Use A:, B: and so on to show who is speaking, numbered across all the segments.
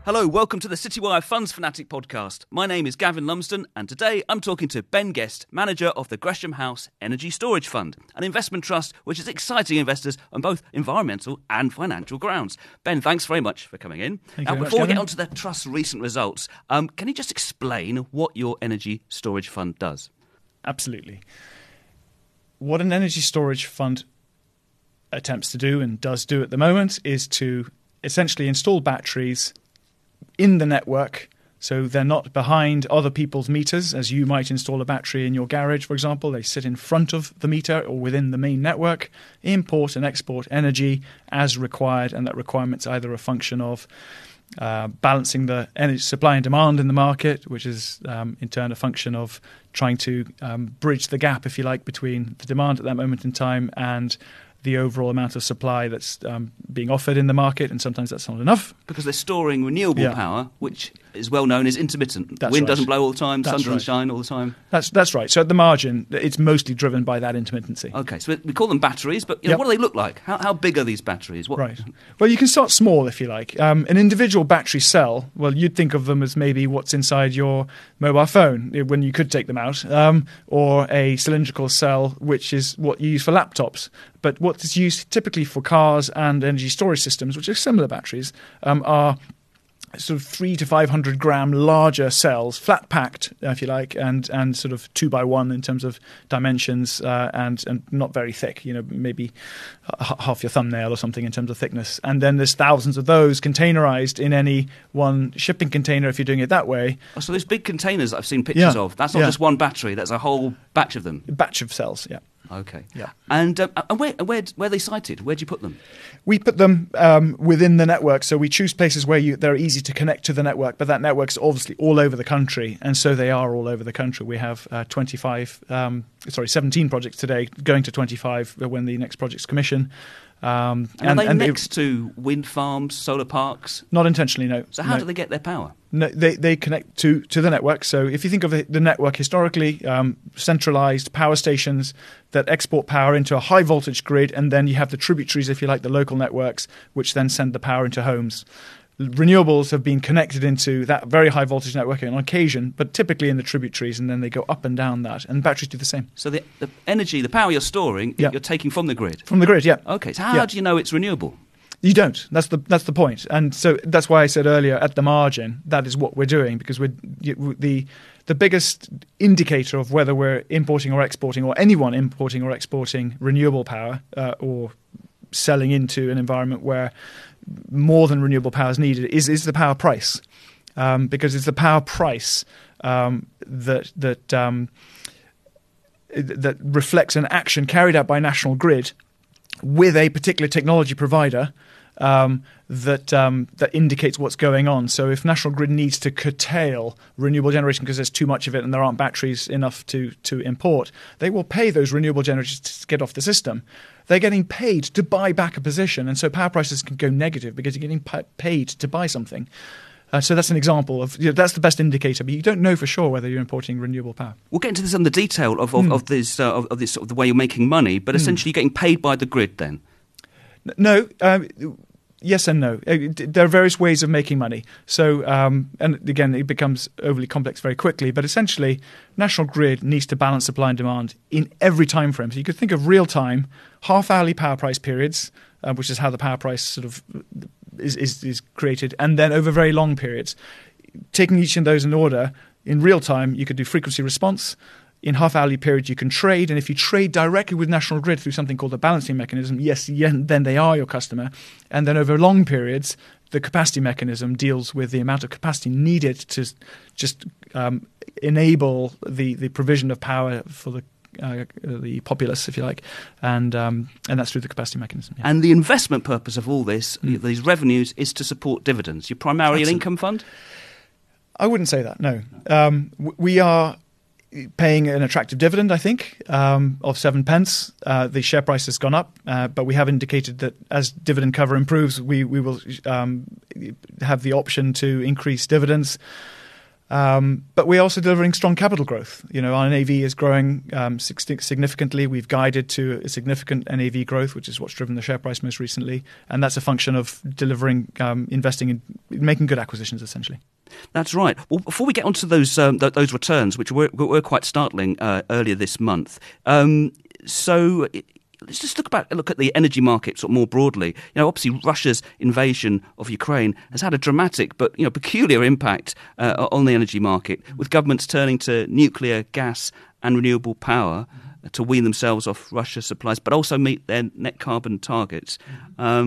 A: Hello, welcome to the Citywire Funds Fanatic podcast. My name is Gavin Lumsden, and today I'm talking to Ben Guest, manager of the Gresham House Energy Storage Fund, an investment trust which is exciting investors on both environmental and financial grounds. Ben, thanks very much for coming in. Now, before we get on to the trust's recent results, can you just explain what your energy storage fund does?
B: Absolutely. What an energy storage fund attempts to do and does do at the moment is to essentially install batteries in the network, so they're not behind other people's meters, as you might install a battery in your garage, for example. They sit in front of the meter or within the main network, import and export energy as required, and that requirement's either a function of balancing the energy supply and demand in the market, which is in turn a function of trying to bridge the gap, if you like, between the demand at that moment in time and the overall amount of supply that's being offered in the market, and sometimes that's not enough.
A: Because they're storing renewable power, which is well known as intermittent.
B: That's
A: Wind
B: right.
A: doesn't blow all the time,
B: That's
A: sun doesn't shine all the time.
B: That's right. So at the margin, it's mostly driven by that intermittency.
A: Okay, so we call them batteries, but what do they look like? How big are these batteries?
B: Right. Well, you can start small, if you like. An individual battery cell, well, you'd think of them as maybe what's inside your mobile phone when you could take them out, or a cylindrical cell, which is what you use for laptops. But what is used typically for cars and energy storage systems, which are similar batteries, are sort of 300 to 500 gram larger cells, flat packed, if you like, and sort of 2x1 in terms of dimensions, and not very thick. Maybe half your thumbnail or something in terms of thickness. And then there's thousands of those containerized in any one shipping container if you're doing it that way.
A: Oh, so those big containers that I've seen pictures of, that's not just one battery, that's a whole batch of them.
B: A batch of cells, yeah.
A: Okay.
B: Yeah.
A: And where are they sited? Where do you put them?
B: We put them within the network, so we choose places where they're easy to connect to the network, but that network's obviously all over the country, and so they are all over the country. We have 17 projects today, going to 25 when the next project's commission.
A: And are they next to wind farms, solar parks?
B: Not intentionally, no.
A: So how do they get their power?
B: No, they connect to the network. So if you think of the network historically, centralized power stations that export power into a high voltage grid, and then you have the tributaries, if you like, the local networks, which then send the power into homes. Renewables have been connected into that very high voltage network on occasion, but typically in the tributaries, and then they go up and down that. And batteries do the same.
A: So the energy, the power you're storing, you're taking from the grid?
B: From the grid, yeah.
A: Okay, so how do you know it's renewable?
B: You don't. That's the point. And so that's why I said earlier, at the margin, that is what we're doing, because the biggest indicator of whether we're importing or exporting, or anyone importing or exporting renewable power, or selling into an environment where more than renewable power is needed, is the power price, because it's the power price that reflects an action carried out by National Grid with a particular technology provider that indicates what's going on. So if National Grid needs to curtail renewable generation because there's too much of it and there aren't batteries enough to import, they will pay those renewable generators to get off the system. They're getting paid to buy back a position, and so power prices can go negative because you're getting paid to buy something. So that's an example of that's the best indicator, but you don't know for sure whether you're importing renewable power.
A: We'll get into this on the detail of this sort of the way you're making money, but essentially you're getting paid by the grid then.
B: No, yes and no. There are various ways of making money. So, and again, it becomes overly complex very quickly. But essentially, National Grid needs to balance supply and demand in every time frame. So you could think of real time, half-hourly power price periods, which is how the power price sort of is created, and then over very long periods. Taking each of those in order, in real time, you could do frequency response. In half-hourly periods, you can trade, and if you trade directly with National Grid through something called a balancing mechanism, then they are your customer. And then over long periods, the capacity mechanism deals with the amount of capacity needed to just enable the provision of power for the populace, if you like, and that's through the capacity mechanism. Yeah.
A: And the investment purpose of all this, these revenues, is to support dividends. You're primarily an income fund?
B: I wouldn't say that, no. We are paying an attractive dividend, I think, of 7 pence. The share price has gone up, but we have indicated that as dividend cover improves, we will have the option to increase dividends. But we're also delivering strong capital growth. Our NAV is growing significantly. We've guided to a significant NAV growth, which is what's driven the share price most recently. And that's a function of delivering, investing in making good acquisitions, essentially.
A: That's right. Well, before we get onto those returns, which were quite startling earlier this month, so let's just look at the energy market sort of more broadly. Obviously Russia's invasion of Ukraine has had a dramatic but peculiar impact on the energy market, with governments turning to nuclear, gas, and renewable power to wean themselves off Russia's supplies, but also meet their net carbon targets. Are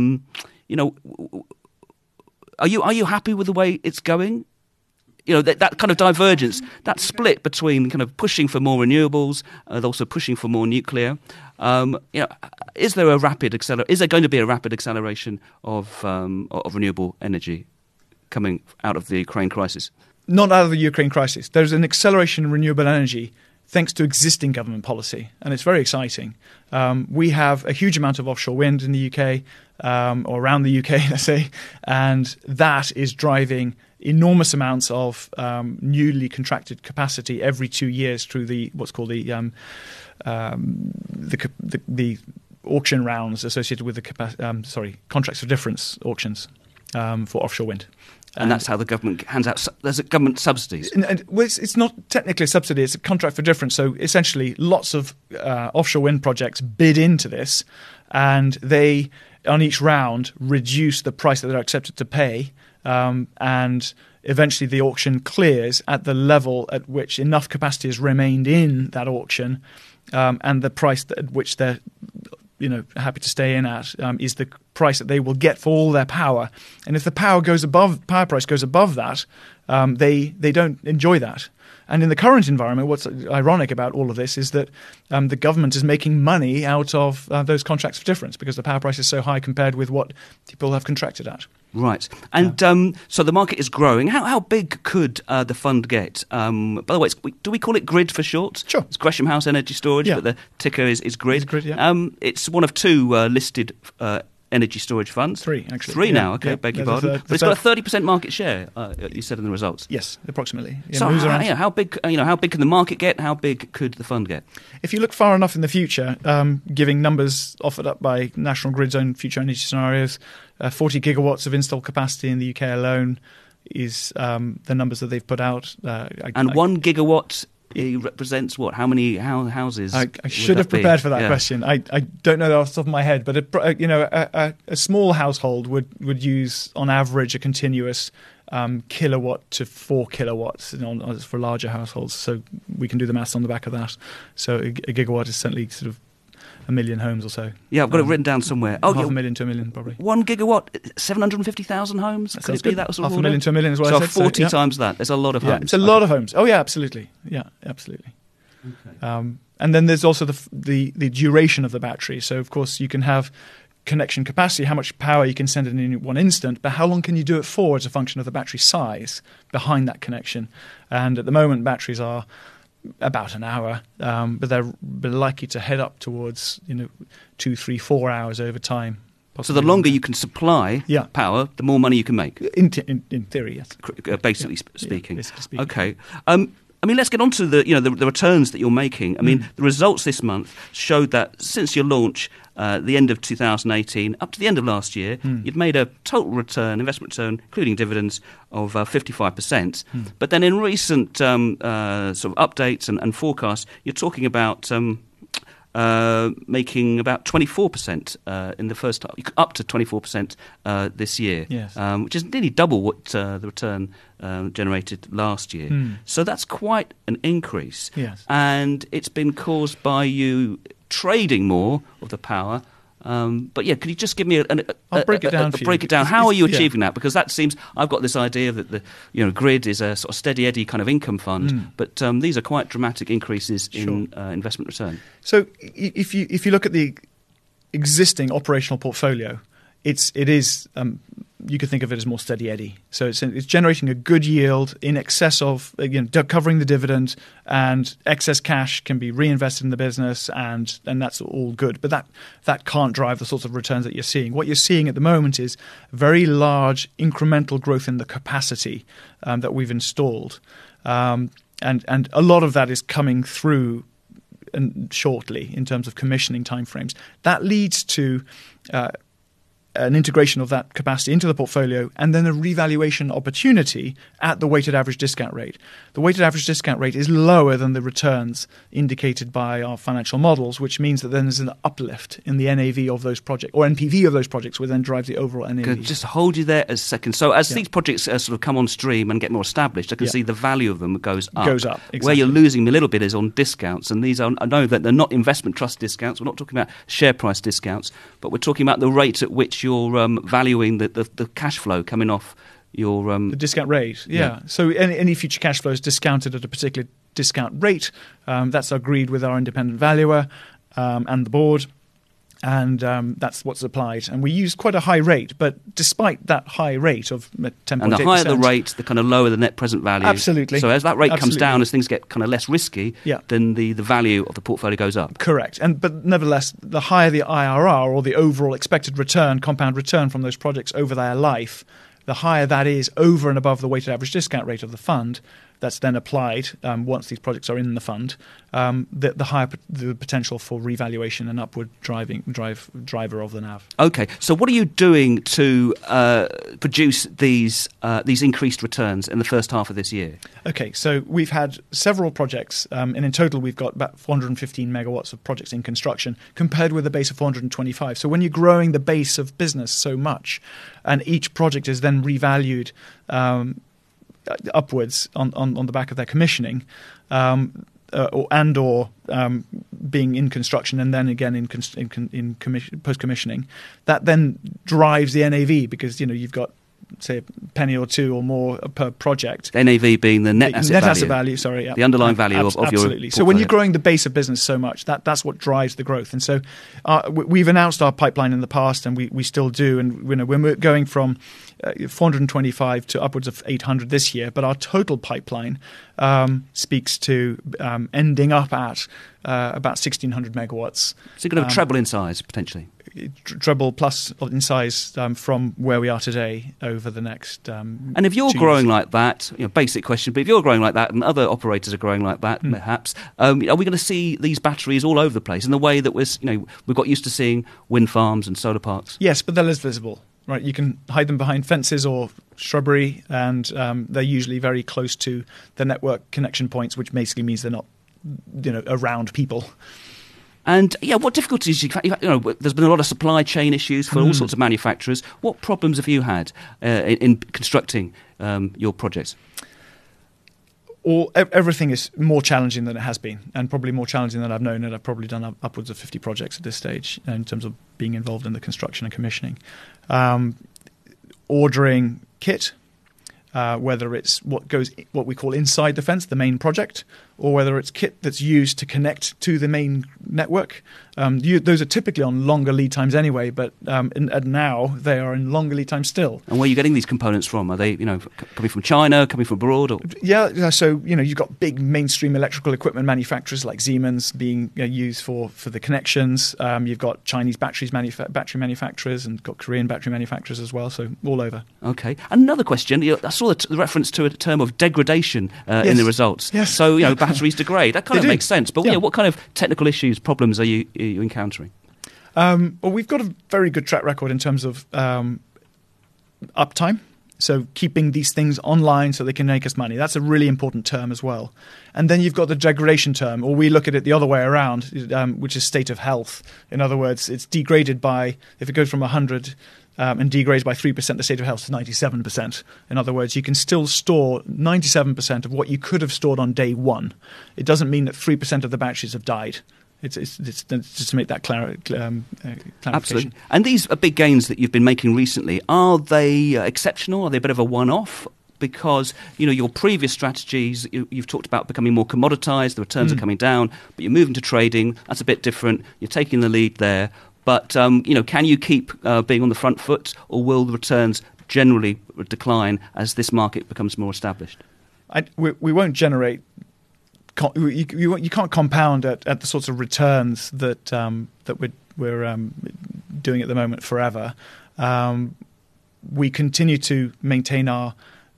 A: you happy with the way it's going? That kind of divergence, that split between kind of pushing for more renewables and also pushing for more nuclear. Is there going to be a rapid acceleration of renewable energy coming out of the Ukraine crisis?
B: Not out of the Ukraine crisis. There's an acceleration in renewable energy thanks to existing government policy, and it's very exciting. We have a huge amount of offshore wind in the UK, or around the UK, let's say, and that is driving enormous amounts of newly contracted capacity every 2 years through what's called the auction rounds associated with the contracts for difference auctions for offshore wind.
A: And that's how the government hands out. There's government subsidies.
B: It's not technically a subsidy; it's a contract for difference. So essentially, lots of offshore wind projects bid into this, and they, on each round, reduce the price that they're accepted to pay, and eventually the auction clears at the level at which enough capacity has remained in that auction, and the price at which they're happy to stay in at is the price that they will get for all their power. And if the power price goes above that, they don't enjoy that. And in the current environment, what's ironic about all of this is that the government is making money out of those contracts for difference because the power price is so high compared with what people have contracted at.
A: Right. And so the market is growing. How big could the fund get? By the way, do we call it GRID for short?
B: Sure.
A: It's Gresham House Energy Storage,
B: yeah.
A: but the ticker is GRID.
B: It's GRID, yeah.
A: It's one of two listed energy storage funds.
B: Three, actually.
A: Three now, okay,
B: yeah.
A: beg your pardon. But it's got a 30% market share, you said in the results.
B: Yes, approximately.
A: So how big can the market get? How big could the fund get?
B: If you look far enough in the future, giving numbers offered up by National Grid's own future energy scenarios, 40 gigawatts of installed capacity in the UK alone is the numbers that they've put out.
A: 1 gigawatt represents what? How many houses?
B: I should have prepared for that question. I don't know that off the top of my head, but a small household would use on average a continuous kilowatt to 4 kilowatts for larger households. So we can do the maths on the back of that. So a gigawatt is certainly sort of 1 million homes or so. Yeah,
A: I've got it written down somewhere.
B: Half a million to 1 million, probably.
A: 1 gigawatt, 750,000 homes? Could it be that sort of
B: 500,000 to 1 million is what I said.
A: 40 times that. There's a lot of homes.
B: It's a lot of homes. Oh, yeah, absolutely. Yeah, absolutely. Okay. And then there's also the duration of the battery. So, of course, you can have connection capacity, how much power you can send in one instant, but how long can you do it for as a function of the battery size behind that connection. And at the moment, batteries are about an hour, but they're likely to head up towards 2, 3, 4 hours over time.
A: So the longer you can supply power, the more money you can make.
B: In theory, yes.
A: Basically speaking.
B: Basically speaking.
A: Okay. Let's get on to the returns that you're making. The results this month showed that since your launch, the end of 2018, up to the end of last year, you'd made a total investment return, including dividends, of 55%. But then in recent sort of updates and forecasts, you're talking about making about 24% in the first half, up to 24% this year,
B: yes.
A: Which is nearly double what the return generated last year. So that's quite an increase.
B: Yes.
A: And it's been caused by you trading more of the power. But could you just give me
B: I'll break it down.
A: Break it down. How are you achieving that? Because that seems, I've got this idea that the GRID is a sort of steady Eddie kind of income fund, but these are quite dramatic increases in investment return.
B: So if you look at the existing operational portfolio, it is you could think of it as more steady Eddie. So it's generating a good yield in excess of covering the dividend, and excess cash can be reinvested in the business, and that's all good. But that can't drive the sorts of returns that you're seeing. What you're seeing at the moment is very large incremental growth in the capacity that we've installed. and a lot of that is coming through shortly in terms of commissioning timeframes. That leads to an integration of that capacity into the portfolio and then a revaluation opportunity at the weighted average discount rate. The weighted average discount rate is lower than the returns indicated by our financial models, which means that then there's an uplift in the NAV of those projects, or NPV of those projects, which then drives the overall NAV.
A: Good. Just hold you there a second. So as these projects sort of come on stream and get more established, I can see the value of them goes up.
B: Exactly.
A: Where you're losing a little bit is on discounts, and these are, I know that they're not investment trust discounts. We're not talking about share price discounts, but we're talking about the rate at which you're valuing the cash flow coming off your
B: the discount rate. Yeah. So any future cash flow is discounted at a particular discount rate. That's agreed with our independent valuer and the board, and that's what's applied. And we use quite a high rate, but despite that high rate of 10.8%,
A: and the higher the rate, the kind of lower the net present value.
B: Absolutely.
A: So as that rate comes down, as things get kind of less risky,
B: yeah,
A: then the value of the portfolio goes up.
B: Correct. But nevertheless, the higher the IRR, or the overall expected return, compound return from those projects over their life, the higher that is over and above the weighted average discount rate of the fund. That's then applied once these projects are in the fund. The higher the potential for revaluation and upward driver of the NAV.
A: Okay, so what are you doing to produce these increased returns in the first half of this year?
B: Okay, so we've had several projects, and in total we've got about 415 megawatts of projects in construction, compared with a base of 425. So when you're growing the base of business so much, and each project is then revalued upwards on the back of their commissioning, or being in construction and then again in post-commissioning, that then drives the NAV, because you've got, say, a penny or two or more per project.
A: NAV being the net asset value.
B: Sorry,
A: the underlying value of your
B: absolutely. So when you're growing the base of business so much, that's what drives the growth. And so we've announced our pipeline in the past, and we still do. And we're going from 425 to upwards of 800 this year, but our total pipeline speaks to ending up at about 1,600 megawatts.
A: So you're going to treble in size, potentially?
B: Treble plus in size from where we are today over the next
A: and if you're growing like that, basic question, but if you're growing like that and other operators are growing like that, perhaps, are we going to see these batteries all over the place in the way that we've got used to seeing wind farms and solar parks?
B: Yes, but they're less visible. Right, you can hide them behind fences or shrubbery, and they're usually very close to the network connection points, which basically means they're not, around people.
A: And what difficulties there's been a lot of supply chain issues for all sorts of manufacturers. What problems have you had in constructing your projects?
B: Everything is more challenging than it has been, and probably more challenging than I've known. And I've probably done upwards of 50 projects at this stage in terms of being involved in the construction and commissioning. Ordering kit, whether it's what we call inside the fence, the main project, or whether it's kit that's used to connect to the main network. Those are typically on longer lead times anyway, but now they are in longer lead times still.
A: And where are you getting these components from? Are they coming from China, coming from abroad? Or?
B: Yeah, so you've got big mainstream electrical equipment manufacturers like Siemens being used for the connections. You've got Chinese battery manufacturers, and got Korean battery manufacturers as well, so all over.
A: Okay. Another question, I saw the reference to a term of degradation in the results.
B: Yes.
A: So, batteries degrade. That kind of makes sense. But what kind of technical issues, problems are you encountering?
B: Well, we've got a very good track record in terms of uptime. So keeping these things online so they can make us money. That's a really important term as well. And then you've got the degradation term, or we look at it the other way around, which is state of health. In other words, it's degraded by, if it goes from 100 and degrades by 3%, the state of health is 97%. In other words, you can still store 97% of what you could have stored on day one. It doesn't mean that 3% of the batteries have died. It's just to make that clarification.
A: Absolutely. And these big gains that you've been making recently, are they exceptional? Are they a bit of a one-off? Because your previous strategies, you've talked about becoming more commoditized, the returns are coming down, but you're moving to trading. That's a bit different. You're taking the lead there. But, can you keep being on the front foot, or will the returns generally decline as this market becomes more established?
B: We won't generate... You can't compound at the sorts of returns that we're doing at the moment forever. We continue to maintain our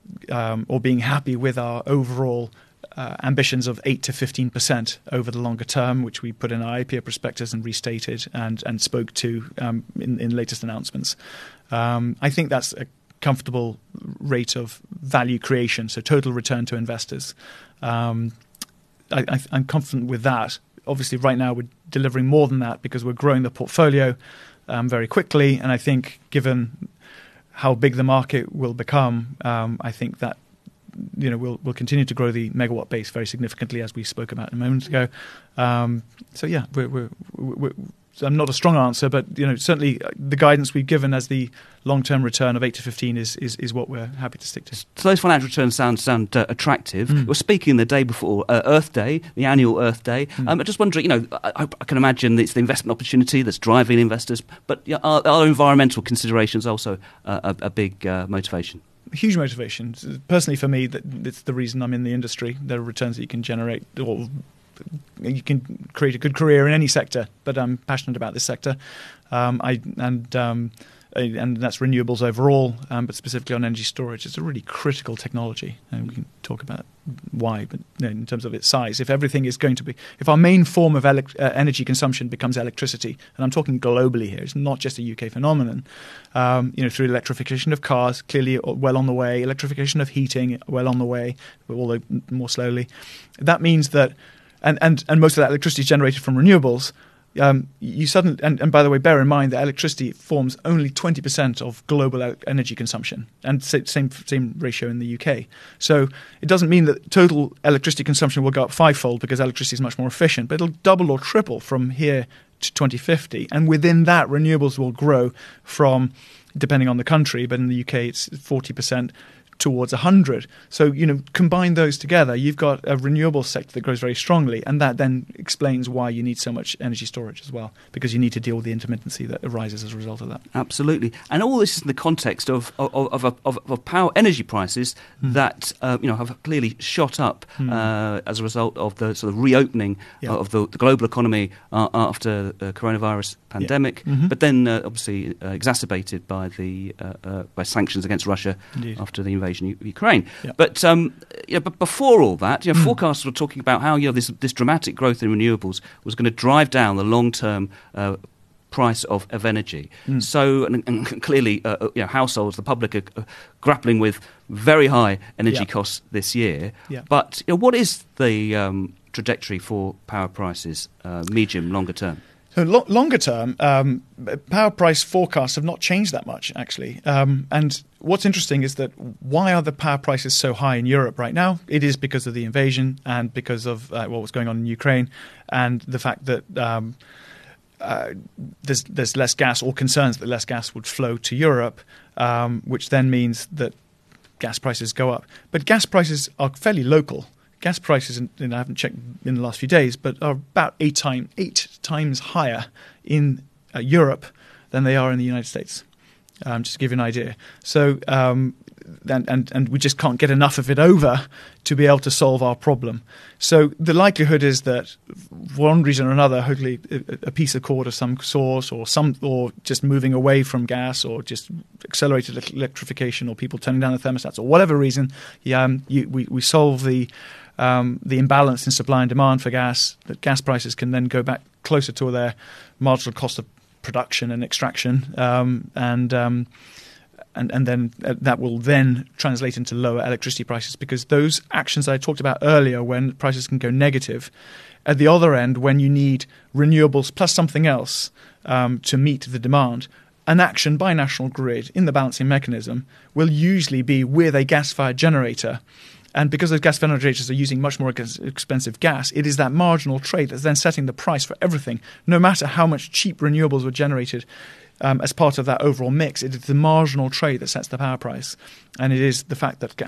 B: or being happy with our overall ambitions of 8 to 15% over the longer term, which we put in our IPO prospectus and restated and spoke to in latest announcements. I think that's a comfortable rate of value creation, so total return to investors. I'm confident with that. Obviously, right now we're delivering more than that because we're growing the portfolio very quickly, and I think given how big the market will become, I think that we'll continue to grow the megawatt base very significantly, as we spoke about a moment ago. So yeah, I'm not a strong answer, but certainly the guidance we've given as the long-term return of 8 to 15 is what we're happy to stick to.
A: So those financial returns sound attractive. We were speaking the day before Earth Day, the annual Earth Day. I'm just wondering, I can imagine it's the investment opportunity that's driving investors, but are environmental considerations also a big motivation?
B: Huge motivation. Personally, for me, that's the reason I'm in the industry. There are returns that you can generate, or you can create a good career in any sector, but I'm passionate about this sector. And that's renewables overall, but specifically on energy storage. It's a really critical technology, and we can talk about why, but in terms of its size. If our main form of energy consumption becomes electricity, and I'm talking globally here, it's not just a UK phenomenon, through electrification of cars, clearly well on the way, electrification of heating, well on the way, although more slowly. That means that, and most of that electricity is generated from renewables. You suddenly, and by the way, bear in mind that electricity forms only 20% of global energy consumption, and same ratio in the UK. So it doesn't mean that total electricity consumption will go up fivefold because electricity is much more efficient, but it'll double or triple from here to 2050. And within that, renewables will grow from, depending on the country, but in the UK it's 40% towards 100. So, combine those together, you've got a renewable sector that grows very strongly, and that then explains why you need so much energy storage as well, because you need to deal with the intermittency that arises as a result of that.
A: Absolutely. And all this is in the context of power energy prices that have clearly shot up as a result of the sort of reopening of the global economy after the coronavirus pandemic, but then obviously exacerbated by by sanctions against Russia. Indeed. After the invasion of Ukraine. But before all that, forecasters were talking about how this dramatic growth in renewables was going to drive down the long-term price of energy. So, and clearly, households, the public, are grappling with very high energy costs this year. But what is the trajectory for power prices, medium, longer term?
B: So longer term, power price forecasts have not changed that much, actually. And what's interesting is that why are the power prices so high in Europe right now? It is because of the invasion and because of what was going on in Ukraine, and the fact that there's less gas, or concerns that less gas would flow to Europe, which then means that gas prices go up. But gas prices are fairly local. Gas prices, and I haven't checked in the last few days, but are about 8 times higher in Europe than they are in the United States. Just to give you an idea. So, and we just can't get enough of it over to be able to solve our problem. So the likelihood is that, for one reason or another, hopefully a piece of cord of some sort, or just moving away from gas, or just accelerated electrification, or people turning down the thermostats, or whatever reason, we solve the imbalance in supply and demand for gas. That gas prices can then go back closer to their marginal cost of production and extraction, and then that will then translate into lower electricity prices, because those actions I talked about earlier, when prices can go negative, at the other end, when you need renewables plus something else to meet the demand, an action by National Grid in the balancing mechanism will usually be with a gas-fired generator. And because those gas generators are using much more expensive gas, it is that marginal trade that's then setting the price for everything. No matter how much cheap renewables were generated as part of that overall mix, it is the marginal trade that sets the power price. And it is the fact that there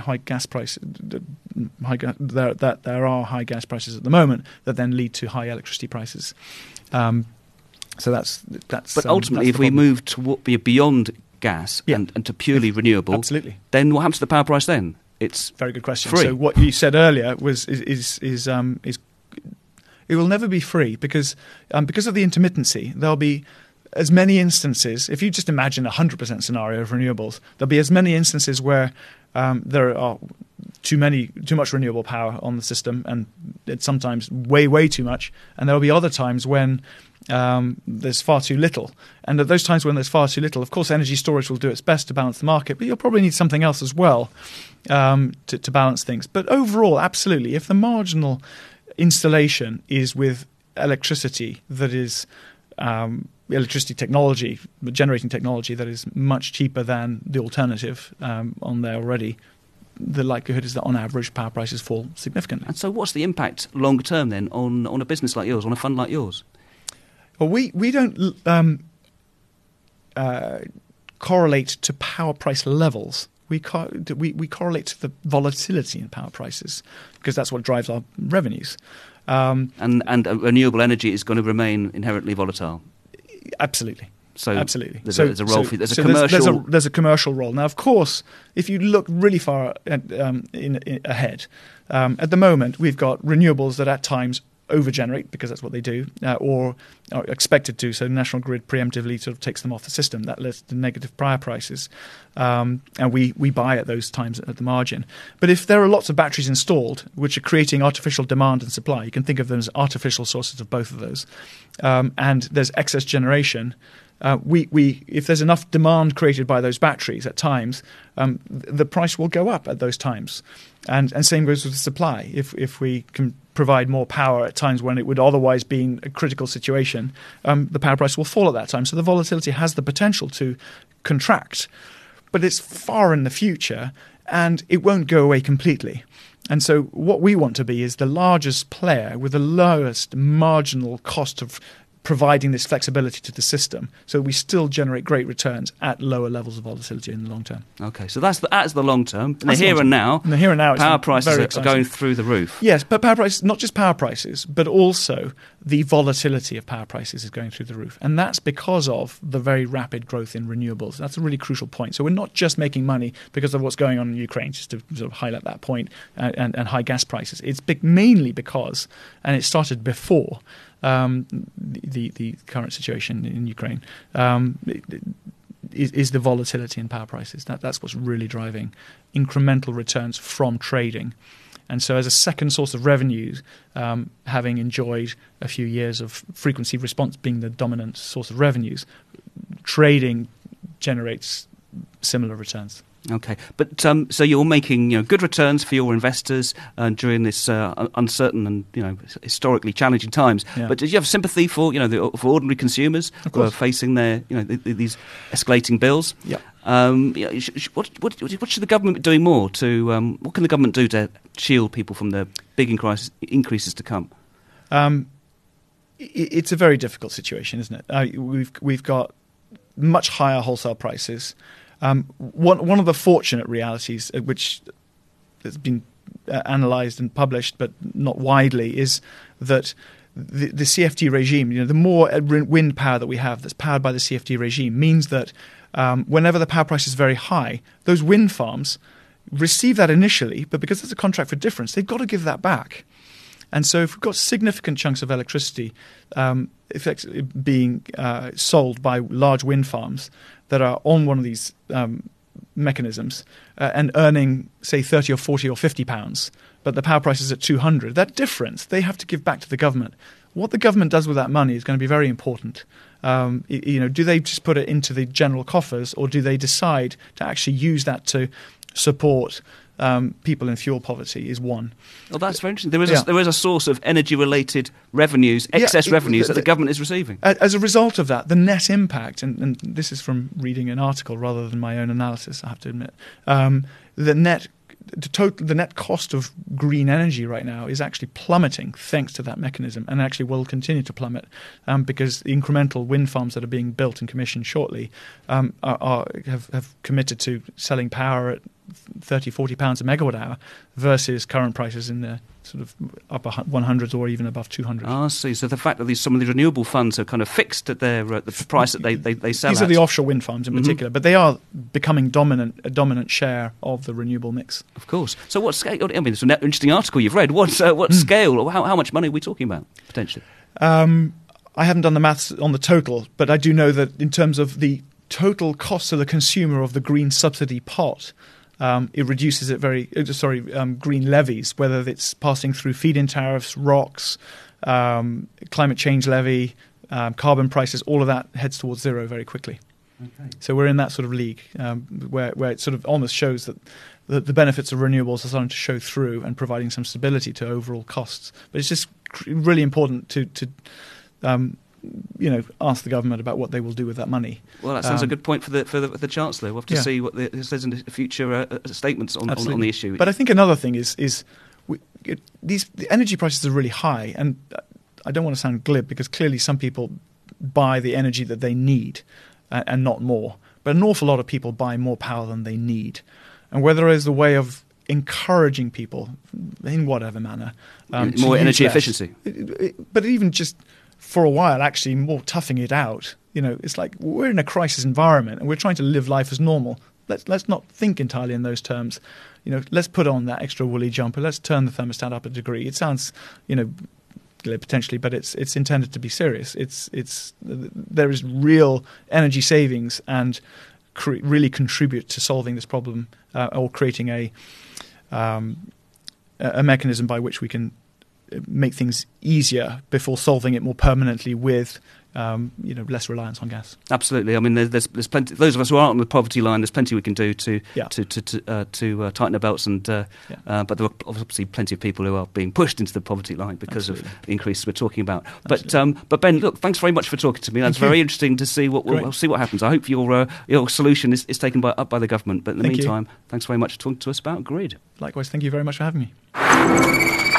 B: are high gas prices at the moment that then lead to high electricity prices. So that's.
A: But ultimately, if we move to beyond gas and to purely renewable,
B: absolutely,
A: then what happens to the power price then? It's
B: very good question.
A: Free.
B: So what you said earlier is it will never be free, because of the intermittency. There'll be as many instances, if you just imagine a 100% scenario of renewables, there'll be as many instances where there are too much renewable power on the system, and it's sometimes way too much, and there'll be other times when there's far too little. And at those times when there's far too little, of course, energy storage will do its best to balance the market, but you'll probably need something else as well to balance things. But overall, absolutely, if the marginal installation is with electricity that is electricity technology, generating technology that is much cheaper than the alternative on there already, the likelihood is that on average power prices fall significantly.
A: And so what's the impact long term then on a business like yours, on a fund like yours?
B: Well, we don't correlate to power price levels. We correlate to the volatility in power prices because that's what drives our revenues.
A: And renewable energy is going to remain inherently volatile.
B: Absolutely.
A: So
B: absolutely.
A: There's a role for there's a commercial.
B: There's a commercial role. Now, of course, if you look really far ahead, at the moment we've got renewables that at times overgenerate because that's what they do, or are expected to. So National Grid preemptively sort of takes them off the system. That leads to negative power prices, and we buy at those times at the margin. But if there are lots of batteries installed, which are creating artificial demand and supply, you can think of them as artificial sources of both of those, and there's excess generation. If there's enough demand created by those batteries at times, the price will go up at those times, and same goes with the supply. If we can provide more power at times when it would otherwise be in a critical situation, the power price will fall at that time. So the volatility has the potential to contract, but it's far in the future, and it won't go away completely. And so what we want to be is the largest player with the lowest marginal cost of providing this flexibility to the system, so we still generate great returns at lower levels of volatility in the long term.
A: Okay, so that's the long term. And the here and now, power prices are going through the roof.
B: Yes, but power prices, not just power prices, but also the volatility of power prices is going through the roof. And that's because of the very rapid growth in renewables. That's a really crucial point. So we're not just making money because of what's going on in Ukraine, just to sort of highlight that point, and high gas prices. It's mainly because, and it started before, the current situation in Ukraine is the volatility in power prices. That's what's really driving incremental returns from trading. And so as a second source of revenues, having enjoyed a few years of frequency response being the dominant source of revenues, trading generates similar returns.
A: Okay, but so you're making good returns for your investors during this uncertain and historically challenging times. Yeah. But did you have sympathy for for ordinary consumers who are facing their these escalating bills?
B: Yeah.
A: What should the government be doing more to? What can the government do to shield people from the big increases to come?
B: It's a very difficult situation, isn't it? We've got much higher wholesale prices. One of the fortunate realities, which has been analysed and published but not widely, is that the CFD regime, the more wind power that we have that's powered by the CFD regime, means that whenever the power price is very high, those wind farms receive that initially, but because it's a contract for difference, they've got to give that back. And so if we've got significant chunks of electricity effectively being sold by large wind farms that are on one of these mechanisms and earning, say, 30 or 40 or 50 pounds, but the power price is at 200, that difference they have to give back to the government. What the government does with that money is going to be very important. Do they just put it into the general coffers, or do they decide to actually use that to support people in fuel poverty is one.
A: Well, that's very interesting. There is a source of energy-related revenues, excess revenues that the government is receiving.
B: As a result of that, the net impact, and this is from reading an article rather than my own analysis, I have to admit, the net cost of green energy right now is actually plummeting thanks to that mechanism, and actually will continue to plummet because the incremental wind farms that are being built and commissioned shortly have committed to selling power at 30, 40 pounds a megawatt hour versus current prices in the sort of upper 100s or even above 200.
A: I see. So the fact that some of the renewable funds are kind of fixed at their the price that they sell
B: These
A: at.
B: are the offshore wind farms in particular, but they are becoming a dominant share of the renewable mix.
A: Of course. So what scale? I mean, it's an interesting article you've read. What scale? How much money are we talking about, potentially?
B: I haven't done the maths on the total, but I do know that in terms of the total cost to the consumer of the green subsidy pot, it reduces it green levies, whether it's passing through feed-in tariffs, ROCs, climate change levy, carbon prices, all of that heads towards zero very quickly. Okay. So we're in that sort of league where it sort of almost shows that the benefits of renewables are starting to show through and providing some stability to overall costs. But it's just really important to ask the government about what they will do with that money.
A: Well, that sounds a good point for the Chancellor. We'll have to see what it says in the future statements on the issue.
B: But I think another thing is the energy prices are really high, and I don't want to sound glib because clearly some people buy the energy that they need and not more. But an awful lot of people buy more power than they need. And whether there is a way of encouraging people in whatever manner
A: more energy efficiency,
B: but even just for a while, actually more toughing it out. It's like we're in a crisis environment and we're trying to live life as normal. Let's not think entirely in those terms. Let's put on that extra woolly jumper. Let's turn the thermostat up a degree. It sounds, potentially, but it's intended to be serious. There is real energy savings and really contribute to solving this problem or creating a mechanism by which we can make things easier before solving it more permanently with less reliance on gas.
A: Absolutely. I mean, there's plenty. Those of us who aren't on the poverty line, there's plenty we can do to tighten our belts. And but there are obviously plenty of people who are being pushed into the poverty line because of the increases we're talking about. But Ben, look, thanks very much for talking to me. That's very interesting to see we'll see what happens. I hope your solution is taken up by the government. But in the meantime, thanks very much for talking to us about grid.
B: Likewise, thank you very much for having me.